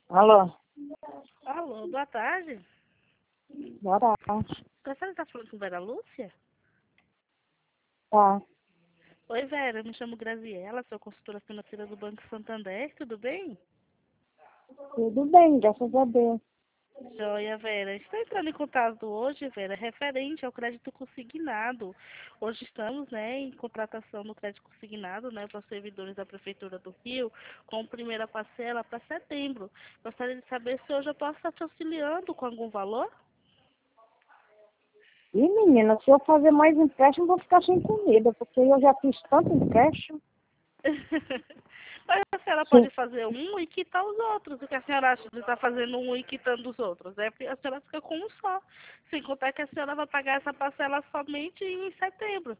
Alô, Alô, boa tarde. boa tarde. A senhora está falando com Vera Lúcia? Tá, Oi, Vera, eu me chamo Graziela, sou consultora financeira do Banco Santander, tudo bem? tudo bem, graças a Deus. Joia, Vera. Estou entrando em contato hoje, Vera, referente ao crédito consignado. Hoje estamos, em contratação do crédito consignado, para os servidores da Prefeitura do Rio, com primeira parcela para setembro. Gostaria de saber se hoje eu posso estar te auxiliando com algum valor? E menina, se eu fazer mais empréstimo, vou ficar sem comida, porque eu já fiz tanto empréstimo. Mas a senhora Sim. pode fazer um e quitar os outros. O que a senhora acha de estar fazendo um e quitando os outros? É porque a senhora fica com um só. Sem contar que a senhora vai pagar essa parcela somente em setembro.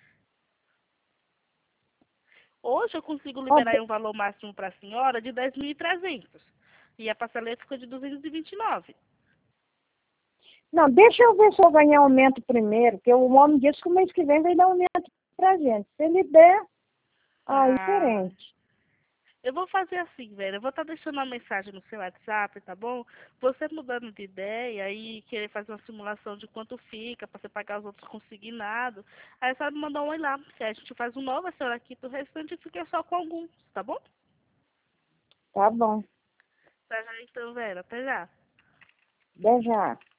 Hoje eu consigo Ó, liberar um valor máximo para a senhora de 10.300. E a parcela ficou de 229. não, deixa eu ver se eu ganhar aumento primeiro, porque o homem disse que o mês que vem vai dar aumento pra gente. Se ele der, aí é Ah, diferente. eu vou fazer assim, velho. Eu vou estar deixando uma mensagem no seu WhatsApp, tá bom? Você mudando de ideia e querer fazer uma simulação de quanto fica para você pagar os outros consignados. Aí só me mandar um oi lá. Que a gente faz um novo, a senhora aqui do restante fica só com alguns, tá bom? Tá bom, Tá já então, velho. Até já. até já.